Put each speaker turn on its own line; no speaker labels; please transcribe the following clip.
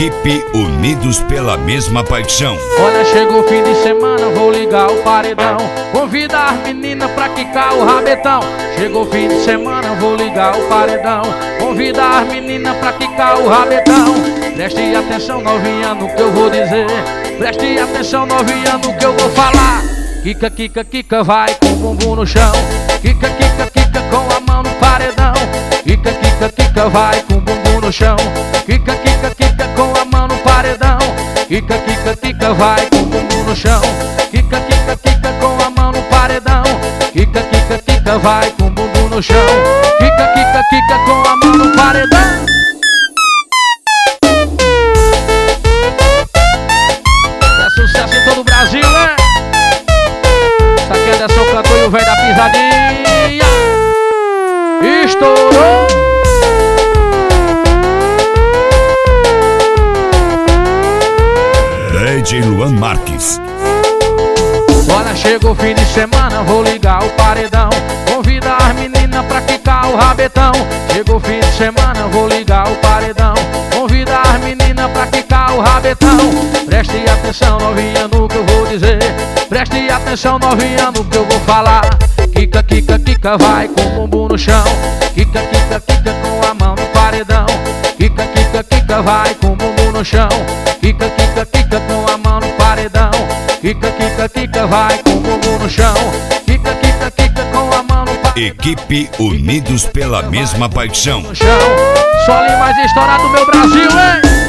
Equipe Unidos pela mesma paixão.
Olha, chegou o fim de semana, vou ligar o paredão. Convida as meninas pra quicar o rabetão. Chegou o fim de semana, vou ligar o paredão. Convida as meninas pra quicar o rabetão. Preste atenção, novinha, no que eu vou dizer. Preste atenção, novinha, no que eu vou falar. Quica, quica, quica, vai com o bumbum no chão. Quica, quica, quica, com a mão no paredão. Quica, quica, quica, vai com o bumbum no chão. Quica, quica, quica, com a mão no paredão. Quica, quica, quica, vai com o bumbum no chão. Quica, quica, quica, com a mão no paredão. Quica, quica, quica, vai com o bumbum no chão. Quica, quica, quica, com a mão no paredão. É sucesso em todo o Brasil, né? Isso aqui é Anderson Cantor e o velho da pisadinha. Estourou!
DJ Luan Marques.
Olha, chegou o fim de semana, vou ligar o paredão. Convida as meninas pra quicar o rabetão. Chegou o fim de semana, vou ligar o paredão. Convida as meninas pra quicar o rabetão. Preste atenção, novinha, no que eu vou dizer. Preste atenção, novinha, no que eu vou falar. Quica, quica, quica, vai com o bumbum no chão. Quica, quica, quica, com a mão no paredão. Quica, quica, quica, vai com o bumbum no chão. Quica, quica, quica, com a mão no paredão. Quica, quica, quica, vai com o bumbum no chão. Quica, quica, quica, com a mão no paredão.
Equipe Unidos pela mesma paixão.
Só ali mais estourado do meu Brasil, hein?